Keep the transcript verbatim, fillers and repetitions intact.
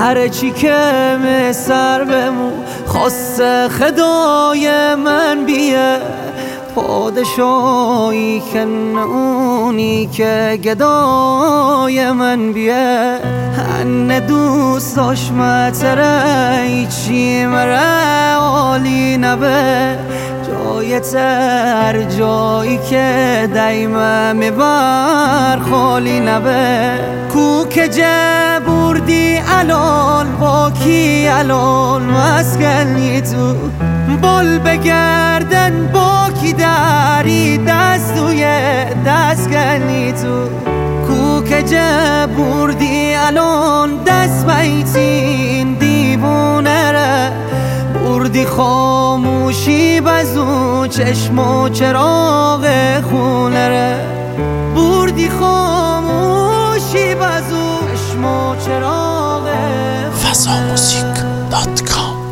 هر چی که می سر بمو خواست خدای من بیه پادشاهی که اونی که گدای من بیه هنه دوست داشت متره ایچی مره عالی نبه جای تر جایی که دایما میبر خالی نبه کو که جه بردی الان با کی الان مسکنی تو بال بگردن با کی داری دستوی دست کنی تو کو که جه بردی الان دست بیتین دیوونه ره بردی خاموشی بزو چشم و چراغ خونه ره بردی خاموشی بزو چشم و چراغ فضا موزیک دات کام